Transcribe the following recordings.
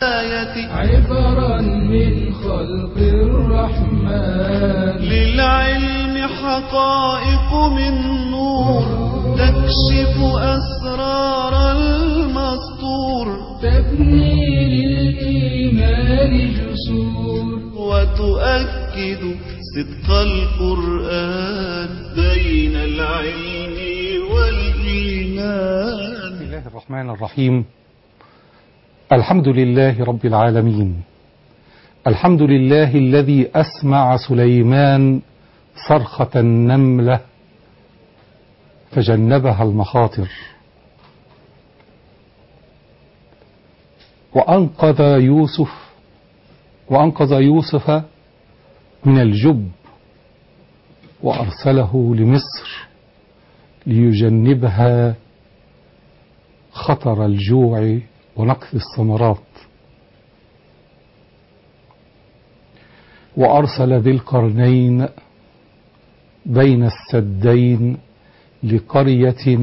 عبرا من خلق الرحمن للعلم حقائق من نور تكشف أسرار المسطور تبني للإيمان جسور وتؤكد صدق القرآن بين العلم والإيمان. بسم الله الرحمن الرحيم. الحمد لله رب العالمين. الحمد لله الذي أسمع سليمان صرخة النملة فجنبها المخاطر، وأنقذ يوسف من الجب وأرسله لمصر ليجنبها خطر الجوع ونقص الثمرات، وأرسل ذي القرنين بين السدين لقرية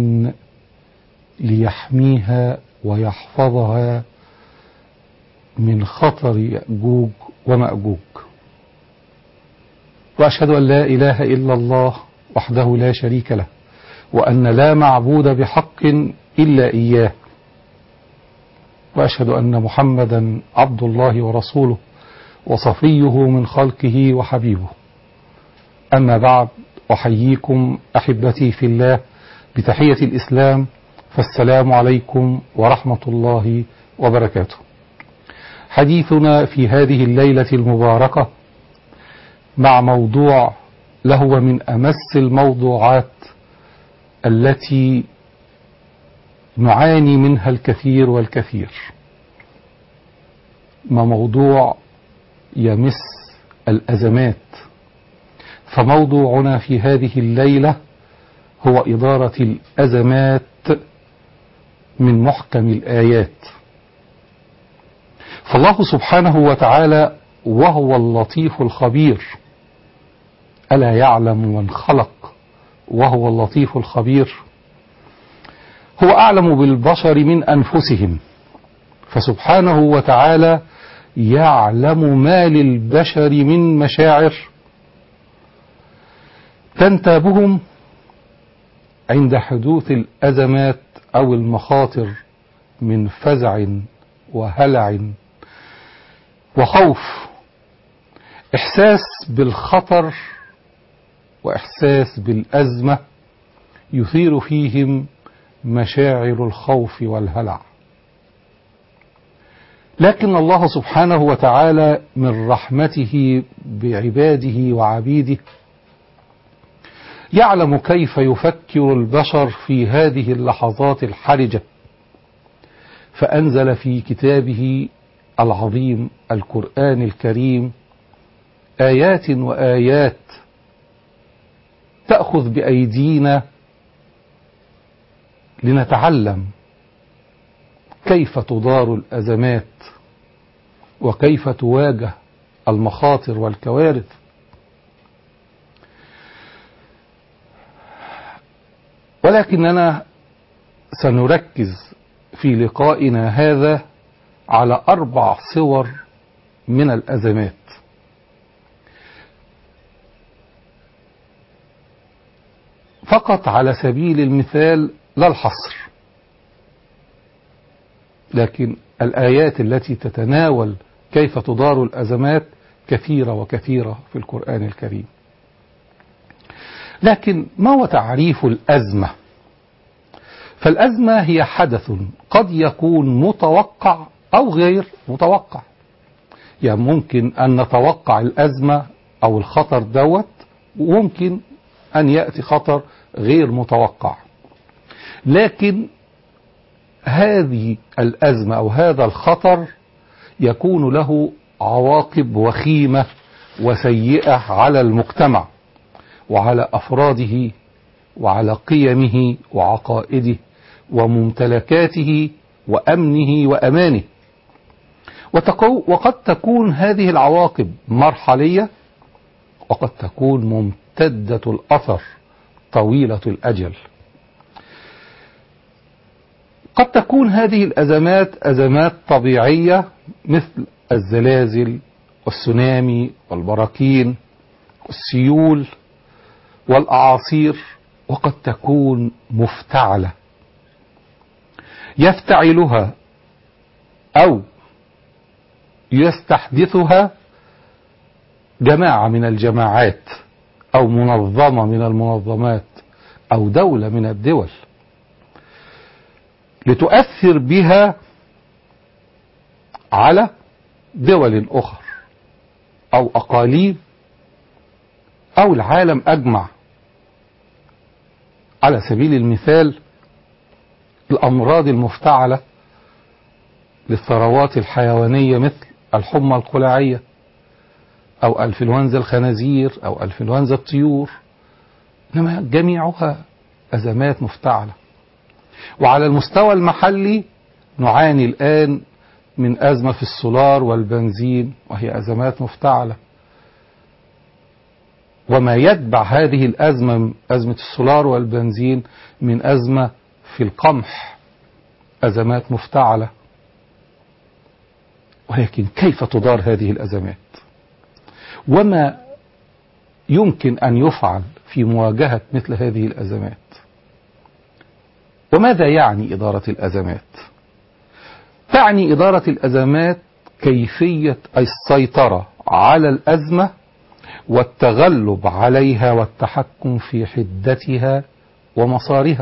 ليحميها ويحفظها من خطر يأجوج ومأجوج. وأشهد أن لا إله إلا الله وحده لا شريك له، وأن لا معبود بحق إلا إياه، وأشهد أن محمدا عبد الله ورسوله وصفيه من خلقه وحبيبه. أما بعد، أحييكم أحبتي في الله بتحية الإسلام، فالسلام عليكم ورحمة الله وبركاته. حديثنا في هذه الليلة المباركة مع موضوع لهو من أمس الموضوعات التي نعاني منها الكثير والكثير، ما موضوع يمس الأزمات. فموضوعنا في هذه الليلة هو إدارة الأزمات من محكم الآيات. فالله سبحانه وتعالى وهو اللطيف الخبير، ألا يعلم من خلق وهو اللطيف الخبير، هو أعلم بالبشر من أنفسهم، فسبحانه وتعالى يعلم ما للبشر من مشاعر تنتابهم عند حدوث الأزمات أو المخاطر من فزع وهلع وخوف. إحساس بالخطر وإحساس بالأزمة يثير فيهم مشاعر الخوف والهلع. لكن الله سبحانه وتعالى من رحمته بعباده وعبيده يعلم كيف يفكر البشر في هذه اللحظات الحرجة، فأنزل في كتابه العظيم القرآن الكريم آيات وآيات تأخذ بأيدينا لنتعلم كيف تدار الأزمات وكيف تواجه المخاطر والكوارث. ولكننا سنركز في لقائنا هذا على 4 صور من الأزمات. فقط على سبيل المثال لا الحصر، لكن الآيات التي تتناول كيف تدار الأزمات كثيرة وكثيرة في القرآن الكريم. لكن ما هو تعريف الأزمة؟ فالأزمة هي حدث قد يكون متوقع أو غير متوقع. يعني ممكن أن نتوقع الأزمة أو الخطر دوت، وممكن أن يأتي خطر غير متوقع. لكن هذه الأزمة أو هذا الخطر يكون له عواقب وخيمة وسيئة على المجتمع وعلى أفراده وعلى قيمه وعقائده وممتلكاته وأمنه وأمانه. وقد تكون هذه العواقب مرحلية، وقد تكون ممتدة الأثر طويلة الأجل. قد تكون هذه الأزمات أزمات طبيعية مثل الزلازل والسونامي والبراكين والسيول والأعاصير، وقد تكون مفتعلة يفتعلها أو يستحدثها جماعة من الجماعات أو منظمة من المنظمات أو دولة من الدول، لتؤثر بها على دول أخرى أو أقاليم أو العالم أجمع. على سبيل المثال الأمراض المفتعلة للثروات الحيوانية مثل الحمى القلاعية أو انفلونزا الخنازير أو انفلونزا الطيور، إنما جميعها أزمات مفتعلة. وعلى المستوى المحلي نعاني الآن من أزمة في السولار والبنزين، وهي أزمات مفتعلة. وما يتبع هذه الأزمة، أزمة السولار والبنزين، من أزمة في القمح، أزمات مفتعلة. ولكن كيف تدار هذه الأزمات؟ وما يمكن أن يفعل في مواجهة مثل هذه الأزمات؟ وماذا يعني إدارة الأزمات؟ تعني إدارة الأزمات كيفية السيطرة على الأزمة والتغلب عليها والتحكم في حدتها ومسارها،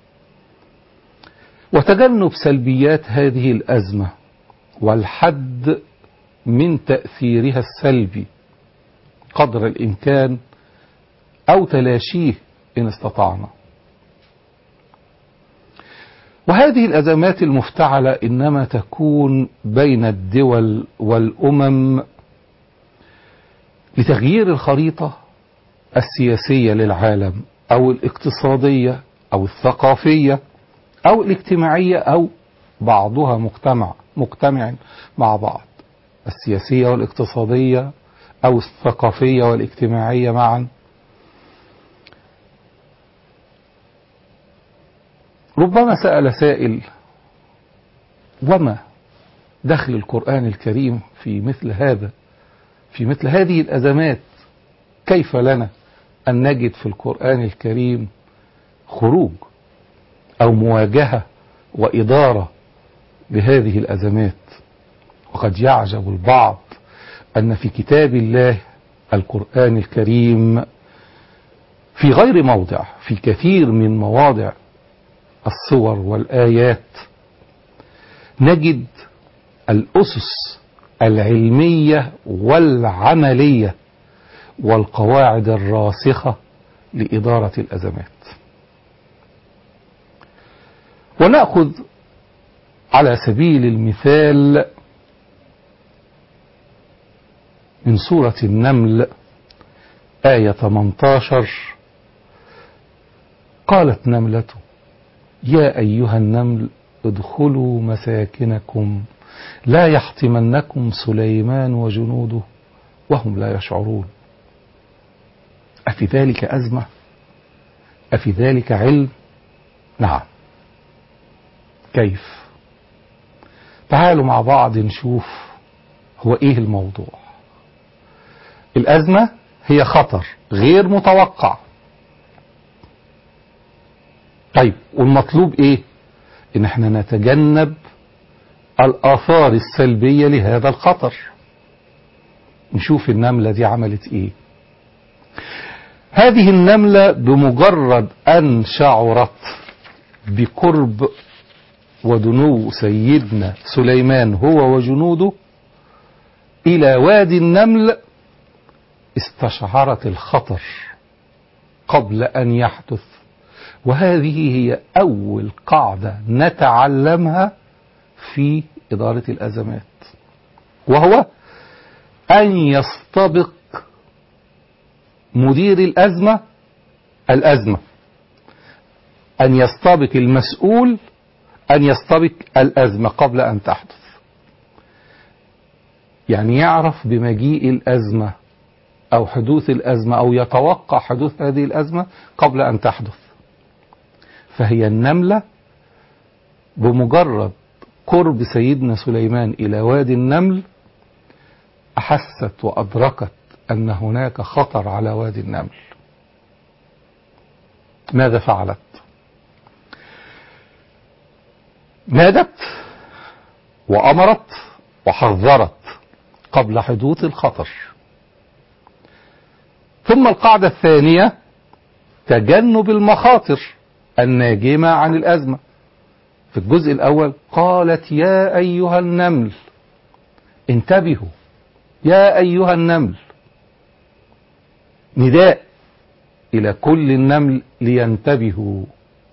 وتجنب سلبيات هذه الأزمة والحد من تأثيرها السلبي قدر الإمكان أو تلاشيه إن استطعنا. وهذه الأزمات المفتعلة إنما تكون بين الدول والأمم لتغيير الخريطة السياسية للعالم أو الاقتصادية أو الثقافية أو الاجتماعية أو بعضها مجتمع مع بعض، السياسية والاقتصادية أو الثقافية والاجتماعية معا. ربما سأل سائل: وما دخل القرآن الكريم في مثل هذا، في مثل هذه الأزمات؟ كيف لنا أن نجد في القرآن الكريم خروج أو مواجهة وإدارة لهذه الأزمات؟ وقد يعجب البعض أن في كتاب الله القرآن الكريم في غير موضع، في كثير من مواضع الصور والآيات، نجد الأسس العلمية والعملية والقواعد الراسخة لإدارة الأزمات. ونأخذ على سبيل المثال من سورة النمل آية 18: قالت نملة يا أيها النمل ادخلوا مساكنكم لا يحطمنكم سليمان وجنوده وهم لا يشعرون. أفي ذلك أزمة؟ أفي ذلك علم؟ نعم. كيف؟ تعالوا مع بعض نشوف هو إيه الموضوع. الأزمة هي خطر غير متوقع. طيب، والمطلوب إيه؟ إن احنا نتجنب الآثار السلبية لهذا الخطر. نشوف النملة دي عملت إيه. هذه النملة بمجرد أن شعرت بقرب ودنو سيدنا سليمان هو وجنوده إلى وادي النمل استشعرت الخطر قبل أن يحدث. وهذه هي أول قاعدة نتعلمها في إدارة الأزمات، وهو أن يستبق مدير الأزمة، أن يستبق المسؤول، أن يستبق الأزمة قبل أن تحدث. يعني يعرف بمجيء الأزمة أو حدوث الأزمة أو يتوقع حدوث هذه الأزمة قبل أن تحدث. فهي النملة بمجرد قرب سيدنا سليمان إلى وادي النمل أحست وأدركت أن هناك خطر على وادي النمل. ماذا فعلت؟ نادت وأمرت وحذرت قبل حدوث الخطر. ثم القاعدة الثانية تجنب المخاطر الناجمة عن الأزمة. في الجزء الأول قالت يا أيها النمل انتبهوا، يا أيها النمل، نداء إلى كل النمل لينتبهوا.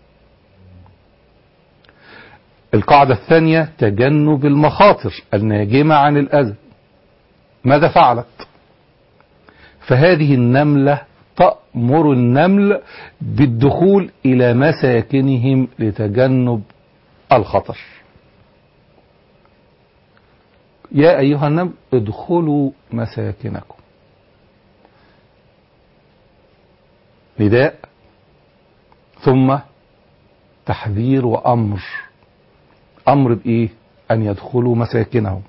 القاعدة الثانية تجنب المخاطر الناجمة عن الأذى. ماذا فعلت؟ فهذه النملة تأمر النمل بالدخول إلى مساكنهم لتجنب الخطر. يا أيها النمل ادخلوا مساكنكم. نداء ثم تحذير وأمر. أمر بإيه؟ أن يدخلوا مساكنهم.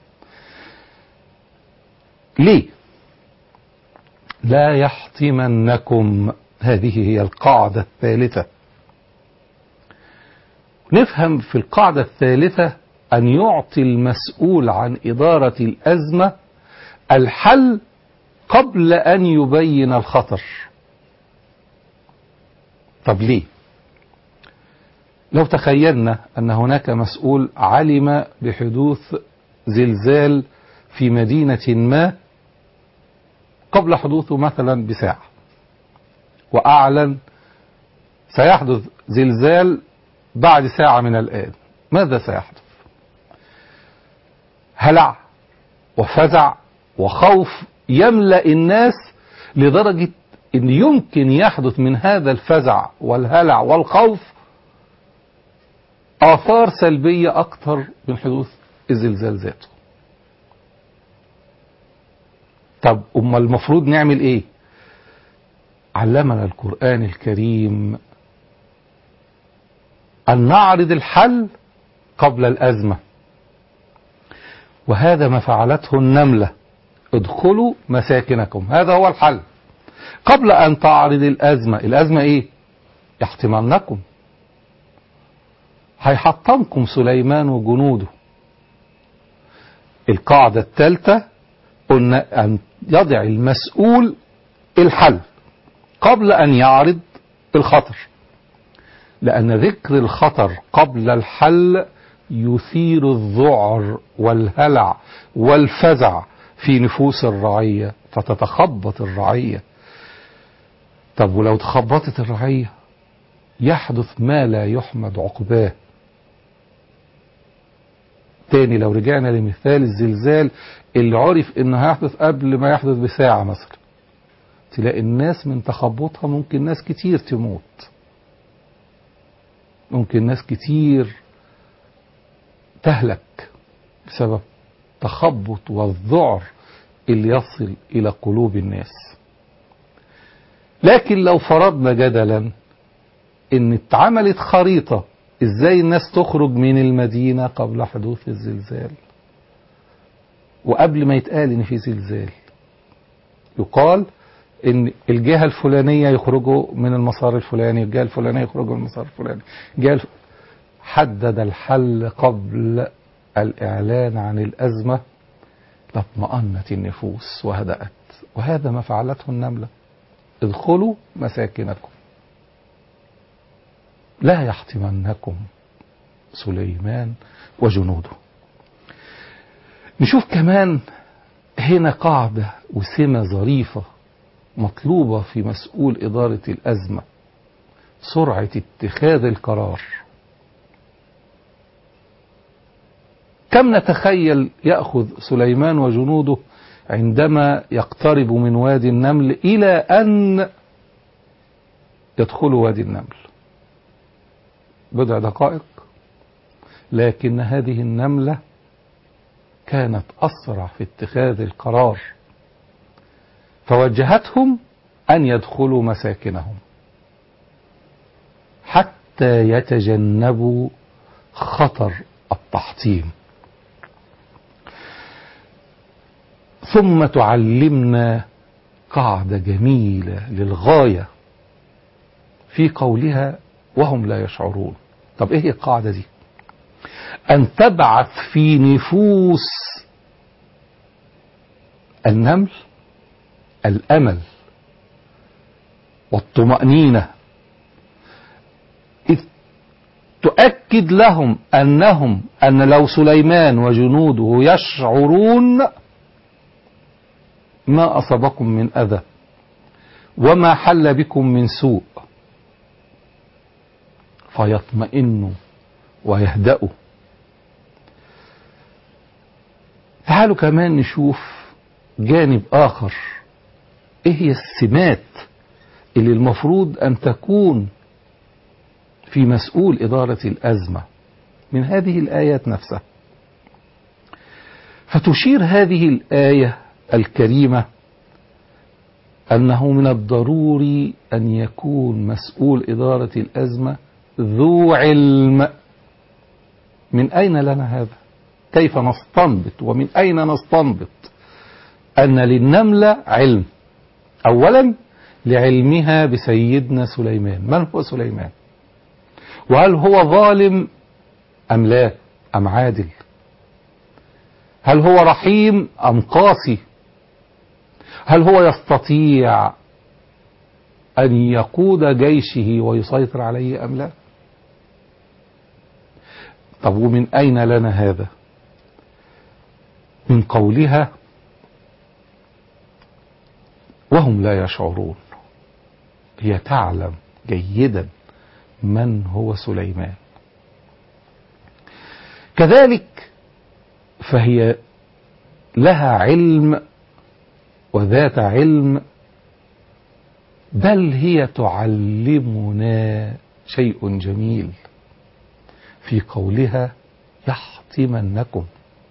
ليه؟ لا يحطمنكم. هذه هي القاعدة الثالثة. نفهم في القاعدة الثالثة أن يعطي المسؤول عن إدارة الأزمة الحل قبل أن يبين الخطر. طب ليه؟ لو تخيلنا أن هناك مسؤول علم بحدوث زلزال في مدينة ما قبل حدوثه مثلا بساعة، وأعلن سيحدث زلزال بعد ساعة من الآن، ماذا سيحدث؟ هلع وفزع وخوف يملأ الناس لدرجة أن يمكن يحدث من هذا الفزع والهلع والخوف آثار سلبية أكثر من حدوث الزلزال ذاته. طب المفروض نعمل إيه؟ علمنا القرآن الكريم أن نعرض الحل قبل الأزمة، وهذا ما فعلته النملة. ادخلوا مساكنكم، هذا هو الحل قبل أن تعرض الأزمة. الأزمة إيه؟ يحطمنكم، هيحطمكم سليمان وجنوده. القاعدة الثالثة قلنا أن يضع المسؤول الحل قبل أن يعرض الخطر، لأن ذكر الخطر قبل الحل يثير الذعر والهلع والفزع في نفوس الرعية فتتخبط الرعية. طب ولو تخبطت الرعية يحدث ما لا يحمد عقباه. تاني لو رجعنا لمثال الزلزال اللي عرف انه هيحدث قبل ما يحدث بساعة مثلا، تلاقي الناس من تخبطها ممكن ناس كتير تموت، ممكن ناس كتير تهلك بسبب تخبط والذعر اللي يصل إلى قلوب الناس. لكن لو فرضنا جدلا ان اتعملت خريطة ازاي الناس تخرج من المدينة قبل حدوث الزلزال، وقبل ما يتقال ان في زلزال يقال ان الجهة الفلانية يخرجوا من المسار الفلاني، الجهة الفلانية يخرجوا من المسار الفلاني، حدد الحل قبل الإعلان عن الأزمة لاطمأنت النفوس وهدأت. وهذا ما فعلته النملة. ادخلوا مساكنكم لا يحطمنكم سليمان وجنوده. نشوف كمان هنا قاعدة وسمة ظريفة مطلوبة في مسؤول إدارة الأزمة: سرعة اتخاذ القرار. كم نتخيل يأخذ سليمان وجنوده عندما يقترب من وادي النمل إلى أن يدخلوا وادي النمل؟ بضع دقائق. لكن هذه النملة كانت أسرع في اتخاذ القرار، فوجهتهم أن يدخلوا مساكنهم حتى يتجنبوا خطر التحطيم. ثم تعلمنا قاعدة جميلة للغاية في قولها وهم لا يشعرون. طب ايه هي القاعدة دي؟ أن تبعث في نفوس النمل الأمل والطمأنينة، إذ تؤكد لهم أن لو سليمان وجنوده يشعرون ما أصابكم من أذى وما حل بكم من سوء، فيطمئنوا ويهدأوا. تعالوا كمان نشوف جانب آخر، إيه هي السمات اللي المفروض أن تكون في مسؤول إدارة الأزمة من هذه الآيات نفسها. فتشير هذه الآية الكريمة أنه من الضروري أن يكون مسؤول إدارة الأزمة ذو علم. من أين لنا هذا؟ كيف نستنبط ومن أين نستنبط أن للنملة علم؟ أولا لعلمها بسيدنا سليمان. من هو سليمان؟ وهل هو ظالم أم لا أم عادل؟ هل هو رحيم أم قاسي؟ هل هو يستطيع أن يقود جيشه ويسيطر عليه أم لا؟ طب ومن أين لنا هذا؟ من قولها وهم لا يشعرون. هي تعلم جيدا من هو سليمان. كذلك فهي لها علم وذات علم، بل هي تعلمنا شيء جميل في قولها يحطمنكم.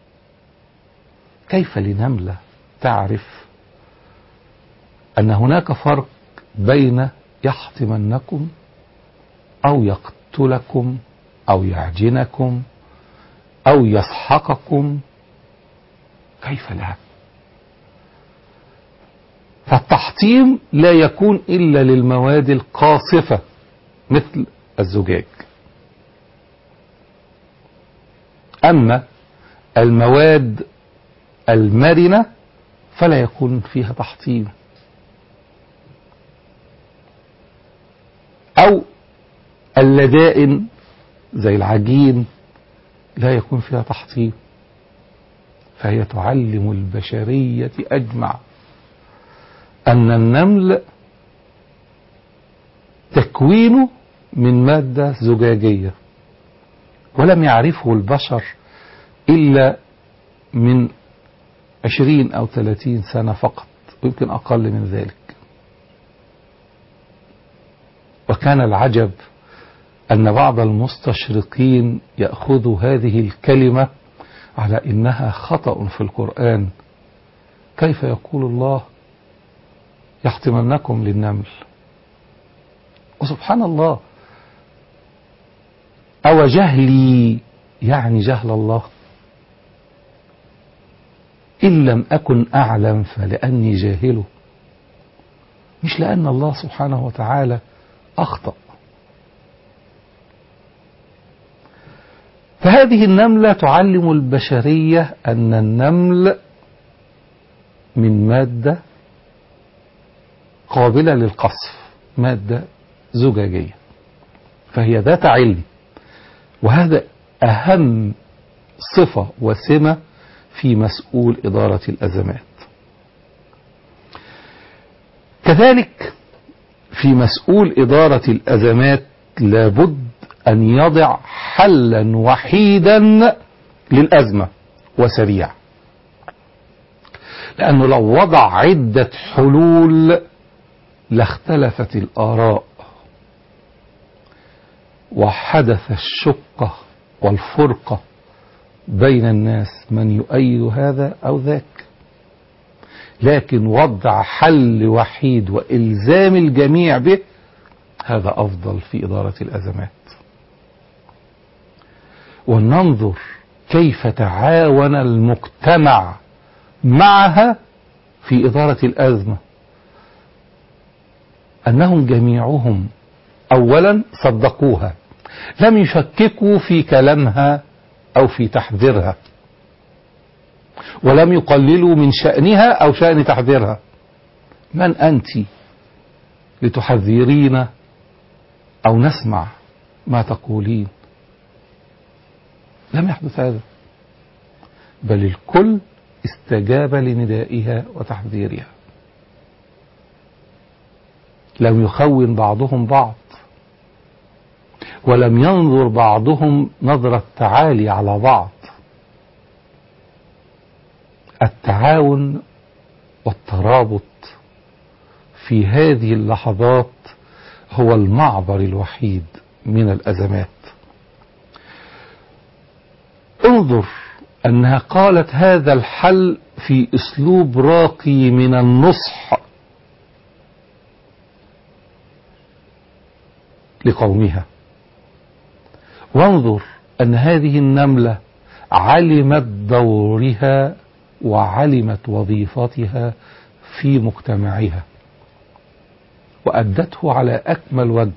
كيف لنملة تعرف أن هناك فرق بين يحطمنكم أو يقتلكم أو يعجنكم أو يسحقكم؟ كيف لها؟ فالتحطيم لا يكون إلا للمواد القاصفة مثل الزجاج، أما المواد المرنة فلا يكون فيها تحطيم، أو اللدائن زي العجين لا يكون فيها تحطيم. فهي تعلم البشرية أجمع أن النمل تكوينه من مادة زجاجية، ولم يعرفه البشر إلا من 20 أو 30 سنة فقط، ويمكن أقل من ذلك. وكان العجب أن بعض المستشرقين يأخذوا هذه الكلمة على إنها خطأ في القرآن. كيف يقول الله يحطمنكم للنمل؟ وسبحان الله، أو جهلي يعني جهل الله؟ إن لم أكن أعلم فلأني جاهله، مش لأن الله سبحانه وتعالى أخطأ. فهذه النملة تعلم البشرية أن النمل من مادة قابلة للقصف، مادة زجاجية، فهي ذات علم، وهذا أهم صفة وسمة في مسؤول إدارة الأزمات. كذلك في مسؤول إدارة الأزمات لابد أن يضع حلا وحيدا للأزمة وسريع، لأنه لو وضع عدة حلول لاختلفت الآراء وحدث الشقة والفرقة بين الناس، من يؤيد هذا أو ذاك. لكن وضع حل وحيد وإلزام الجميع به، هذا أفضل في إدارة الأزمات. ولننظر كيف تعاون المجتمع معها في إدارة الأزمة. أنهم جميعهم أولا صدقوها، لم يشككوا في كلامها أو في تحذيرها، ولم يقللوا من شأنها أو شأن تحذيرها. من أنت لتحذرين أو نسمع ما تقولين؟ لم يحدث هذا، بل الكل استجاب لندائها وتحذيرها. لم يخون بعضهم بعض، ولم ينظر بعضهم نظرة تعالي على بعض. التعاون والترابط في هذه اللحظات هو المعبر الوحيد من الأزمات. انظر أنها قالت هذا الحل في أسلوب راقي من النصح لقومها. وانظر أن هذه النملة علمت دورها وعلمت وظيفتها في مجتمعها وأدته على أكمل وجه.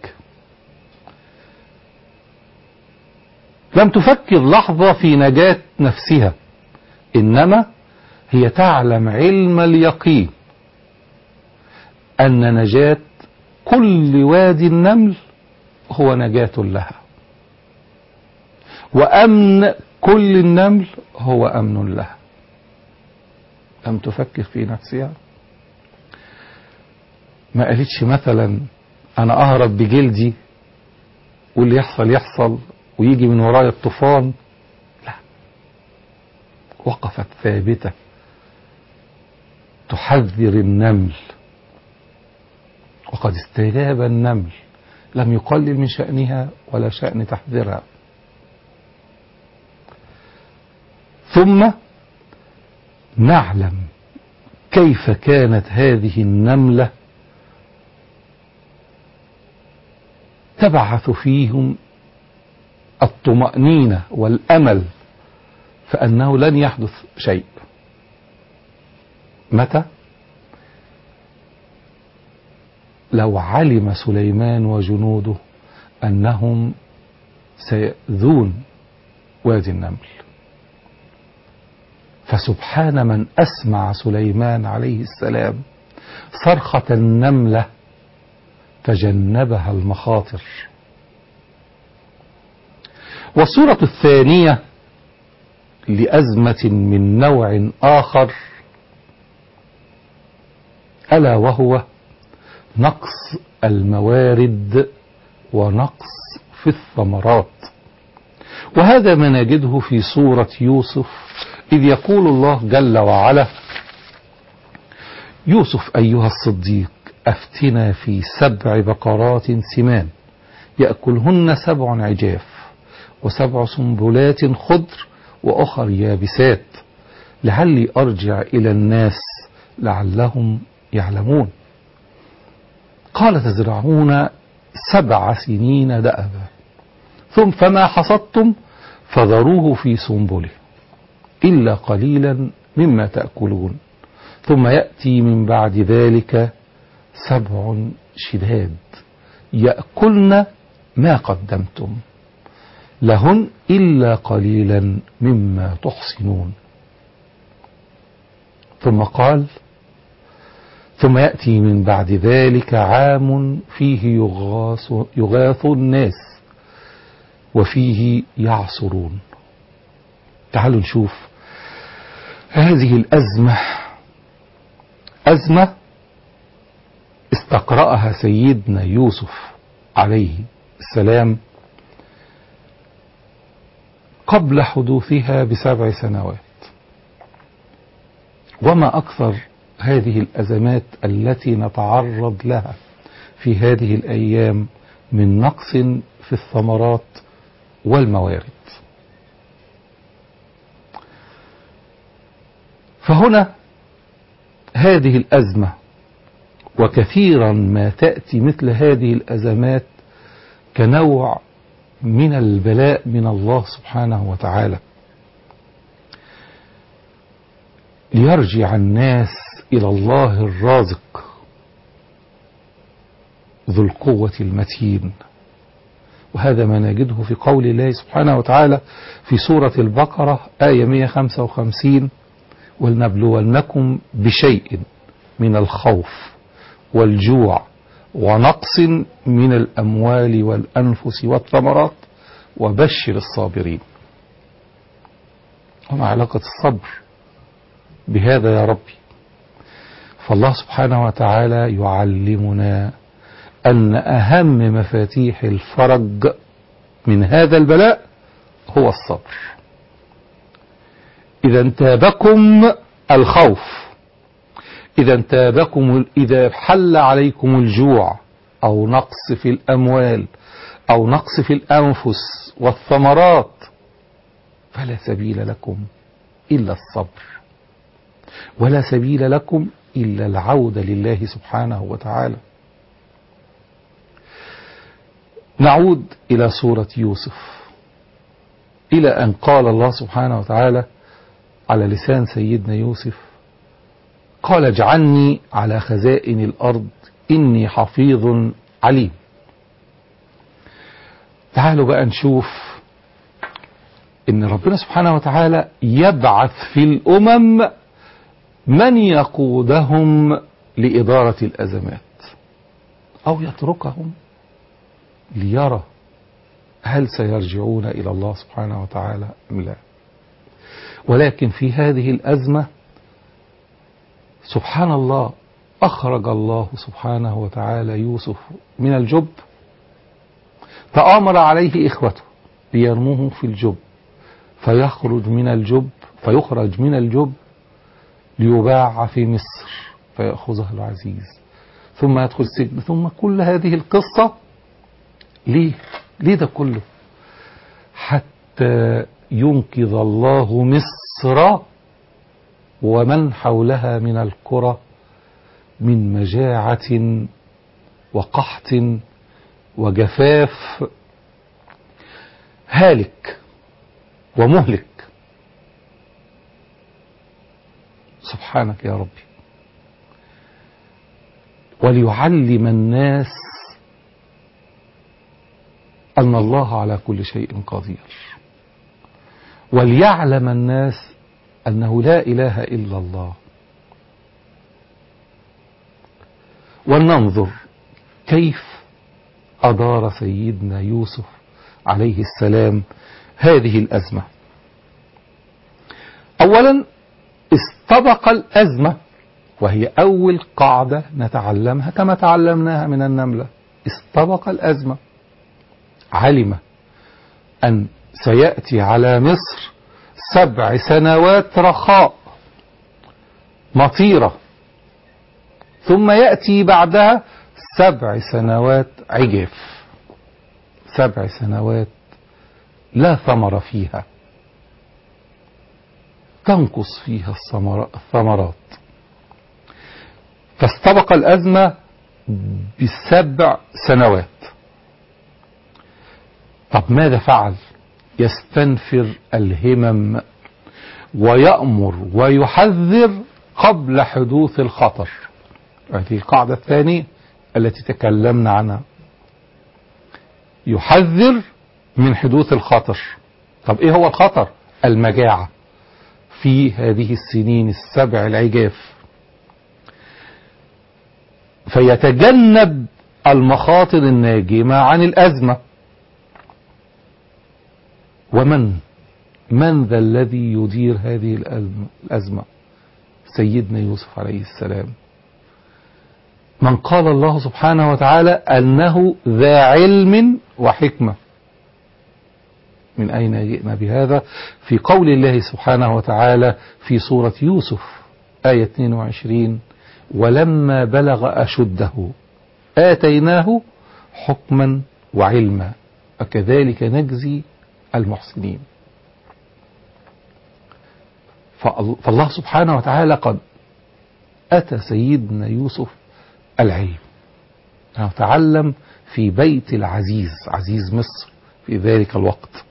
لم تفكر لحظة في نجاة نفسها، إنما هي تعلم علم اليقين أن نجاة كل وادي النمل هو نجاة لها، وأمن كل النمل هو أمن لها. لم تفكر في نفسها، ما قالتش مثلا أنا أهرب بجلدي واللي يحصل يحصل ويجي من ورايا الطوفان. لا، وقفت ثابتة تحذر النمل، وقد استجاب النمل، لم يقلل من شأنها ولا شأن تحذيرها. ثم نعلم كيف كانت هذه النملة تبعث فيهم الطمأنينة والأمل فأنه لن يحدث شيء. متى؟ لو علم سليمان وجنوده أنهم سيأذون وادي النمل. فسبحان من أسمع سليمان عليه السلام صرخة النملة فجنبها المخاطر. والصورة الثانية لأزمة من نوع آخر ألا وهو نقص الموارد ونقص في الثمرات. وهذا ما نجده في سورة يوسف، إذ يقول الله جل وعلا: يوسف أيها الصديق أفتنا في 7 بقرات سمان يأكلهن 7 عجاف و7 سنبلات خضر وأخر يابسات لعلي أرجع إلى الناس لعلهم يعلمون. قال تزرعون 7 سنين دأبا ثم فما حصدتم فذروه في سنبله إلا قليلا مما تأكلون ثم يأتي من بعد ذلك 7 شداد يأكلن ما قدمتم لهن إلا قليلا مما تحصنون. ثم قال: ثم يأتي من بعد ذلك عام فيه يغاث الناس وفيه يعصرون. تعالوا نشوف هذه الأزمة، أزمة استقرأها سيدنا يوسف عليه السلام قبل حدوثها ب7 سنوات. وما أكثر هذه الأزمات التي نتعرض لها في هذه الأيام من نقص في الثمرات والموارد. فهنا هذه الأزمة، وكثيرا ما تأتي مثل هذه الأزمات كنوع من البلاء من الله سبحانه وتعالى، ليرجع الناس إلى الله الرازق ذو القوة المتين. وهذا ما نجده في قول الله سبحانه وتعالى في سورة البقرة آية 155: ولنبلونكم بشيء من الخوف والجوع ونقص من الأموال والأنفس والثمرات وبشر الصابرين. وما علاقة الصبر بهذا يا ربي؟ فالله سبحانه وتعالى يعلمنا أن أهم مفاتيح الفرج من هذا البلاء هو الصبر. إذا انتابكم الخوف، إذا حل عليكم الجوع أو نقص في الأموال أو نقص في الأنفس والثمرات، فلا سبيل لكم إلا الصبر، ولا سبيل لكم إلا العودة لله سبحانه وتعالى. نعود إلى سورة يوسف، إلى أن قال الله سبحانه وتعالى على لسان سيدنا يوسف: قال اجعلني على خزائن الأرض إني حفيظ عليم. تعالوا بقى نشوف إن ربنا سبحانه وتعالى يبعث في الأمم من يقودهم لإدارة الأزمات، أو يتركهم ليرى هل سيرجعون إلى الله سبحانه وتعالى أم لا. ولكن في هذه الأزمة سبحان الله أخرج الله سبحانه وتعالى يوسف من الجب، فأمر عليه إخوته ليرموه في الجب، فيخرج من الجب ليباع في مصر فيأخذه العزيز، ثم يدخل السجن، ثم كل هذه القصة ليه ده كله؟ حتى ينقذ الله مصر ومن حولها من القرى من مجاعة وقحط وجفاف هالك ومهلك. سبحانك يا ربي. وليعلم الناس أن الله على كل شيء قدير، وليعلم الناس أنه لا إله إلا الله. ولننظر كيف أدار سيدنا يوسف عليه السلام هذه الأزمة. أولا استبق الأزمة، وهي أول قاعدة نتعلمها كما تعلمناها من النملة. استبق الأزمة، علم أن سيأتي على مصر 7 سنوات رخاء مطيرة، ثم يأتي بعدها 7 سنوات عجاف، 7 سنوات لا ثمر فيها، تنقص فيها الثمرات. فاستبق الأزمة ب7 سنوات. طب ماذا فعل؟ يستنفر الهمم ويأمر ويحذر قبل حدوث الخطر. هذه القاعدة الثانية التي تكلمنا عنها، يحذر من حدوث الخطر. طب ايه هو الخطر؟ المجاعة في هذه السنين 7 العجاف، فيتجنب المخاطر الناجمة عن الأزمة. من ذا الذي يدير هذه الأزمة؟ سيدنا يوسف عليه السلام، من قال الله سبحانه وتعالى أنه ذا علم وحكمة. من أين جئنا بهذا؟ في قول الله سبحانه وتعالى في سورة يوسف آية 22: ولما بلغ أشده آتيناه حكما وعلما وكذلك نجزي المحسنين. فالله سبحانه وتعالى قد أتى سيدنا يوسف العلم، تعلم في بيت العزيز، عزيز مصر في ذلك الوقت.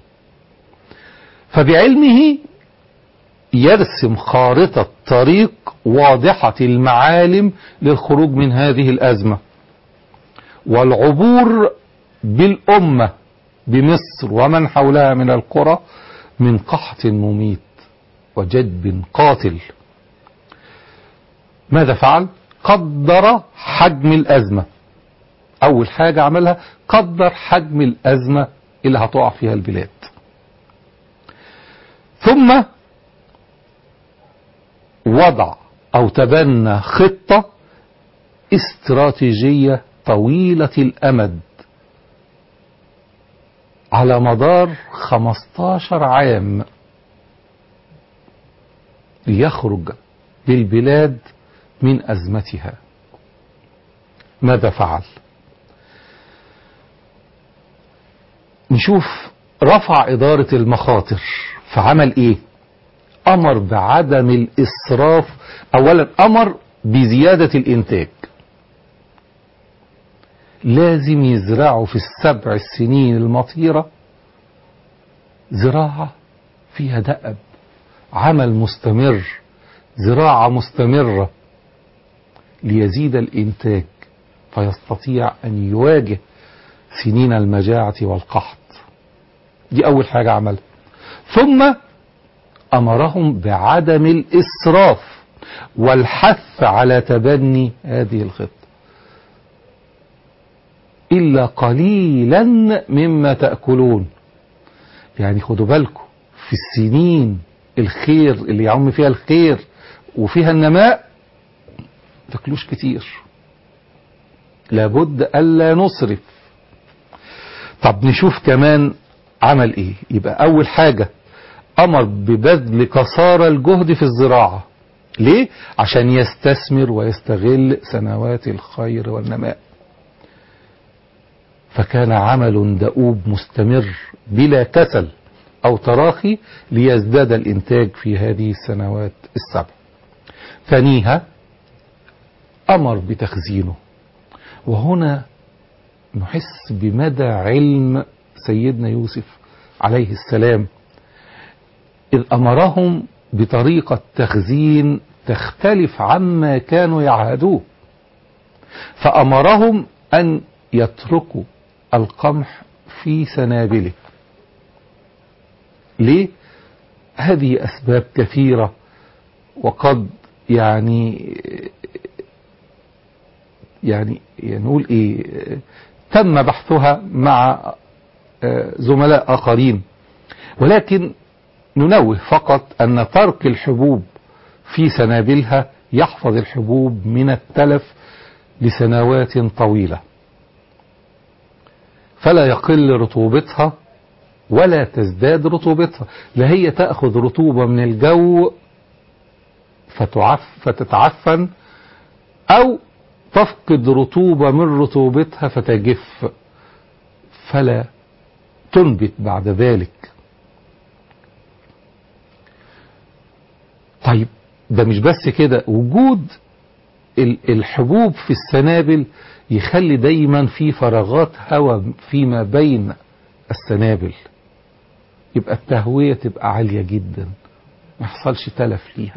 فبعلمه يرسم خارطة طريق واضحة المعالم للخروج من هذه الأزمة والعبور بالأمة بمصر ومن حولها من القرى من قحط مميت وجدب قاتل. ماذا فعل؟ قدر حجم الأزمة. أول حاجة عملها قدر حجم الأزمة اللي هتقع فيها البلاد، ثم وضع أو تبنى خطة استراتيجية طويلة الأمد على مدار 15 عام ليخرج بالبلاد من أزمتها. ماذا فعل؟ نشوف. رفع إدارة المخاطر، فعمل إيه؟ أمر بعدم الإسراف. أولا أمر بزيادة الإنتاج، لازم يزرعوا في ال7 سنين المطيرة زراعة فيها دأب، عمل مستمر، زراعة مستمرة ليزيد الإنتاج فيستطيع أن يواجه سنين المجاعة والقحط. دي أول حاجة عملها. ثم أمرهم بعدم الإسراف والحث على تبني هذه الخطة. إلا قليلا مما تأكلون، يعني خدوا بالكم في السنين الخير اللي يعم فيها الخير وفيها النماء تاكلوش كتير، لابد ألا نصرف. طب نشوف كمان عمل ايه. يبقى اول حاجة امر ببذل قصارى الجهد في الزراعة. ليه؟ عشان يستثمر ويستغل سنوات الخير والنماء. فكان عمل دؤوب مستمر بلا كسل او تراخي ليزداد الانتاج في هذه السنوات ال7. ثانيها امر بتخزينه. وهنا نحس بمدى علم سيدنا يوسف عليه السلام، إذ أمرهم بطريقة تخزين تختلف عما كانوا يعهدوه. فأمرهم أن يتركوا القمح في سنابله. ليه؟ هذه أسباب كثيرة، وقد يعني نقول إيه، تم بحثها مع زملاء آخرين، ولكن ننوه فقط أن ترك الحبوب في سنابلها يحفظ الحبوب من التلف لسنوات طويلة، فلا يقل رطوبتها ولا تزداد رطوبتها. لا هي تأخذ رطوبة من الجو فتتعفن، أو تفقد رطوبة من رطوبتها فتجف فلا تنبت بعد ذلك. طيب ده مش بس كده، وجود الحبوب في السنابل يخلي دايما في فراغات هواء فيما بين السنابل، يبقى التهوية تبقى عالية جدا، ما يحصلش تلف ليها.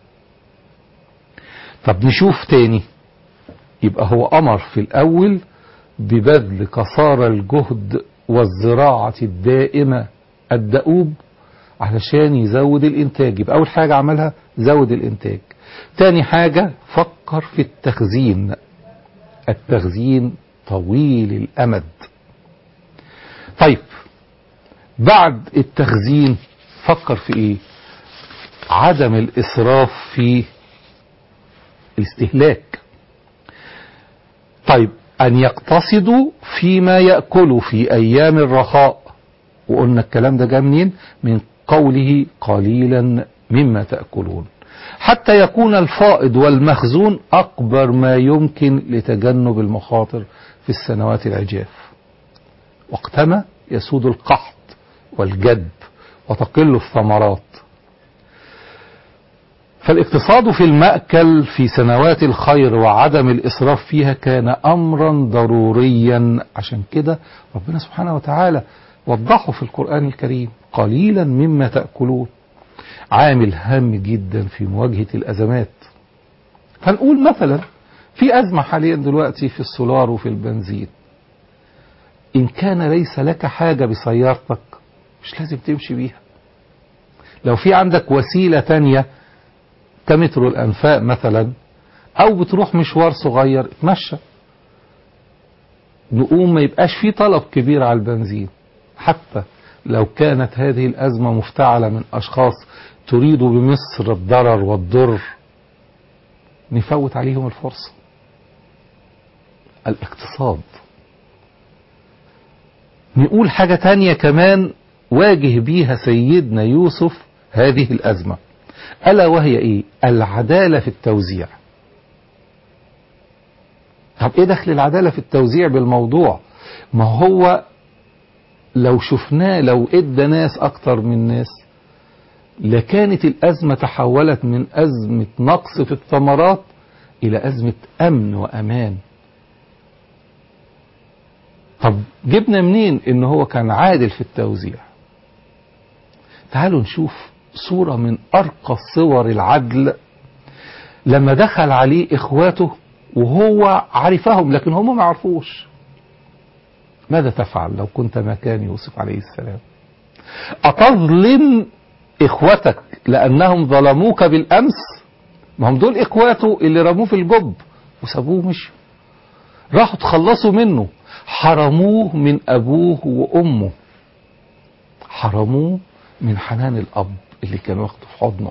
طب نشوف تاني. يبقى هو أمر في الأول ببذل قصارى الجهد والزراعة الدائمة الدؤوب علشان يزود الإنتاج. يبقى أول حاجة عملها زود الإنتاج. تاني حاجة فكر في التخزين. التخزين طويل الأمد. طيب بعد التخزين فكر في إيه؟ عدم الإسراف في الاستهلاك. طيب أن يقتصدوا فيما يأكلوا في أيام الرخاء. وقلنا الكلام ده جاء منين؟ من قوله قليلا مما تأكلون، حتى يكون الفائض والمخزون أكبر ما يمكن لتجنب المخاطر في السنوات العجاف. وقتما يسود القحط والجدب وتقل الثمرات. فالاقتصاد في المأكل في سنوات الخير وعدم الإسراف فيها كان أمرا ضروريا. عشان كده ربنا سبحانه وتعالى وضحوا في القرآن الكريم قليلا مما تأكلون، عامل هام جدا في مواجهة الأزمات. فنقول مثلا في أزمة حاليا دلوقتي في السولار وفي البنزين، إن كان ليس لك حاجة بسيارتك مش لازم تمشي بيها. لو في عندك وسيلة تانية كمترو الأنفاق مثلا، أو بتروح مشوار صغير اتمشى. نقوم ما يبقاش في طلب كبير على البنزين، حتى لو كانت هذه الأزمة مفتعلة من أشخاص تريد بمصر الضرر والضر، نفوت عليهم الفرصة. الاقتصاد. نقول حاجة تانية كمان واجه بيها سيدنا يوسف هذه الأزمة، ألا وهي إيه؟ العدالة في التوزيع. طب إيه دخل العدالة في التوزيع بالموضوع؟ ما هو لو شفناه، لو إدى ناس أكتر من ناس لكانت الأزمة تحولت من أزمة نقص في الثمرات إلى أزمة أمن وأمان. طب جبنا منين إن هو كان عادل في التوزيع؟ تعالوا نشوف صورة من أرقى صور العدل لما دخل عليه إخواته وهو عرفهم لكن هم ما عرفوش. ماذا تفعل لو كنت مكان يوسف عليه السلام؟ أتظلم إخوتك لأنهم ظلموك بالأمس؟ ما هم دول إخواته اللي رموه في الجب وسابوه مشوا، راحوا تخلصوا منه، حرموه من أبوه وأمه، حرموه من حنان الأب اللي كان واخده في حضنه،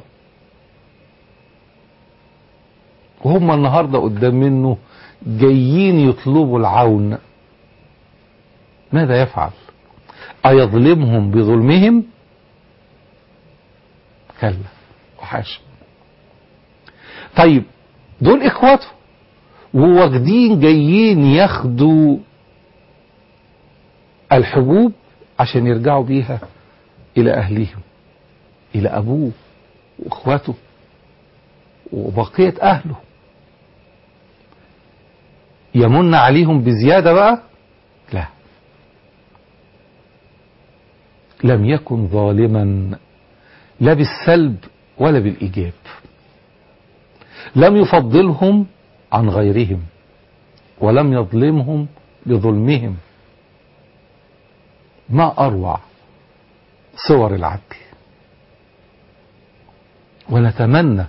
وهم النهاردة قدام منه جايين يطلبوا العون. ماذا يفعل؟ أيظلمهم بظلمهم؟ كلا وحاشا. طيب دول إخواته وواخدين جايين ياخدوا الحبوب عشان يرجعوا بيها إلى أهليهم، إلى أبوه وإخواته وبقية أهله. يمن عليهم بزيادة بقى؟ لا، لم يكن ظالما لا بالسلب ولا بالإيجاب، لم يفضلهم عن غيرهم ولم يظلمهم بظلمهم. ما أروع صور العدل. ونتمنى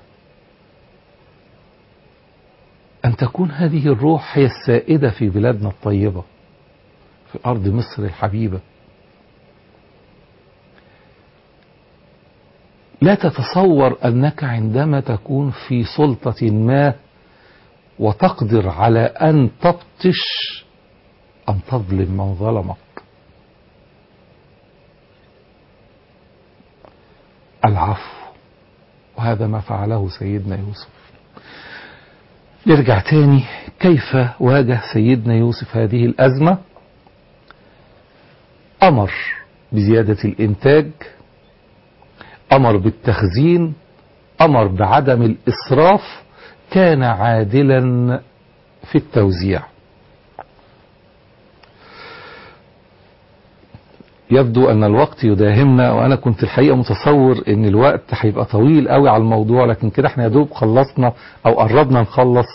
أن تكون هذه الروح هي السائدة في بلادنا الطيبة، في أرض مصر الحبيبة. لا تتصور أنك عندما تكون في سلطة ما وتقدر على أن تبطش أن تظلم من ظلمك. العفو، وهذا ما فعله سيدنا يوسف. نرجع تاني، كيف واجه سيدنا يوسف هذه الأزمة؟ أمر بزيادة الإنتاج، أمر بالتخزين، أمر بعدم الإسراف، كان عادلا في التوزيع. يبدو أن الوقت يداهمنا، وأنا كنت الحقيقة متصور أن الوقت هيبقى طويل قوي على الموضوع، لكن كده احنا يدوب خلصنا أو قربنا نخلص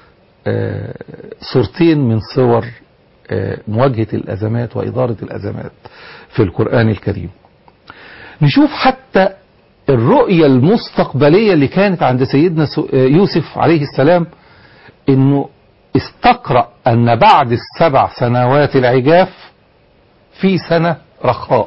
صورتين من صور مواجهة الأزمات وإدارة الأزمات في القرآن الكريم. نشوف حتى الرؤية المستقبلية اللي كانت عند سيدنا يوسف عليه السلام، انه استقرأ ان بعد 7 سنوات العجاف في سنة رخاء.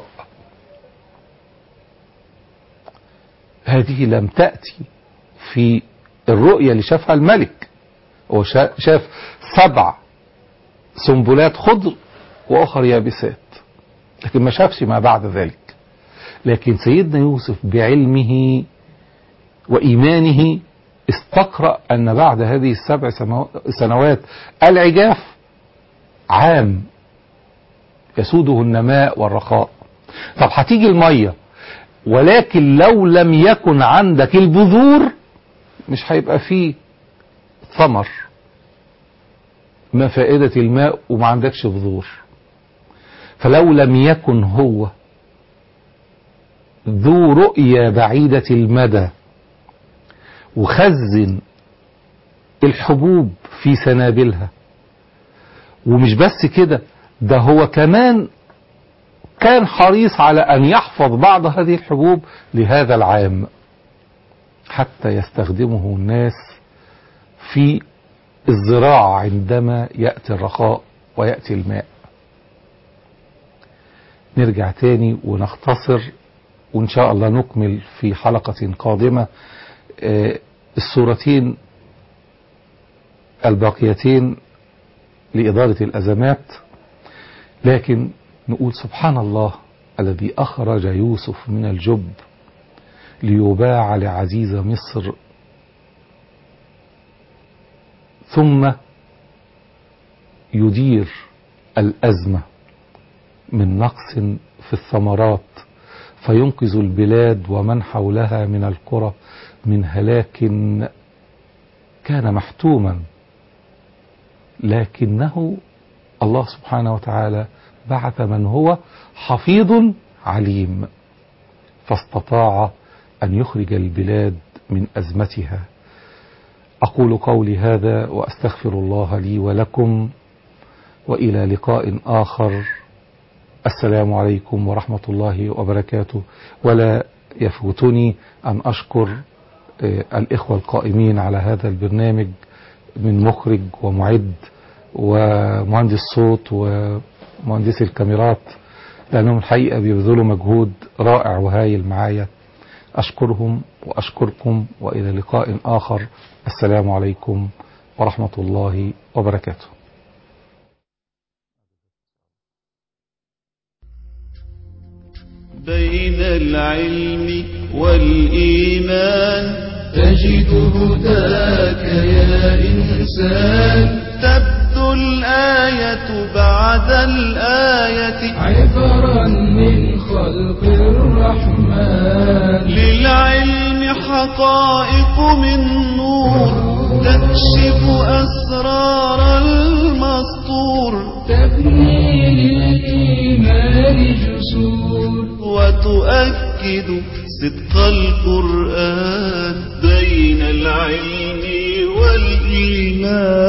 هذه لم تأتي في الرؤية اللي شافها الملك. هو شاف 7 سنبلات خضر وأخر يابسات، لكن ما شافش ما بعد ذلك. لكن سيدنا يوسف بعلمه وإيمانه استقرأ أن بعد هذه 7 سنوات العجاف عام يسوده النماء والرخاء. طب هتيجي المية، ولكن لو لم يكن عندك البذور مش هيبقى فيه ثمر. ما فائدة الماء وما عندكش بذور؟ فلو لم يكن هو ذو رؤية بعيدة المدى وخزن الحبوب في سنابلها، ومش بس كده، ده هو كمان كان حريص على أن يحفظ بعض هذه الحبوب لهذا العام حتى يستخدمه الناس في الزراعة عندما يأتي الرخاء ويأتي الماء. نرجع تاني ونختصر، وإن شاء الله نكمل في حلقة قادمة السورتين الباقيتين لإدارة الأزمات. لكن نقول سبحان الله الذي أخرج يوسف من الجب ليباع لعزيز مصر، ثم يدير الأزمة من نقص في الثمرات فينقذ البلاد ومن حولها من القرى من هلاك كان محتوما، لكنه الله سبحانه وتعالى بعث من هو حفيظ عليم فاستطاع أن يخرج البلاد من أزمتها. أقول قولي هذا وأستغفر الله لي ولكم، وإلى لقاء آخر. السلام عليكم ورحمة الله وبركاته. ولا يفوتني أن أشكر الإخوة القائمين على هذا البرنامج من مخرج ومعد ومهندس صوت ومهندس الكاميرات، لأنهم الحقيقة بيبذلوا مجهود رائع وهايل معايا. أشكرهم وأشكركم، وإلى لقاء آخر. السلام عليكم ورحمة الله وبركاته. بين العلم والإيمان تجد هداك يا إنسان، تبدو الآية بعد الآية عبرا من خلق الرحمن. للعلم حقائق من نور تكشف أسرار المسطور، تبني للإيمان جسور وتؤكد صدق القرآن بين العلم والإيمان.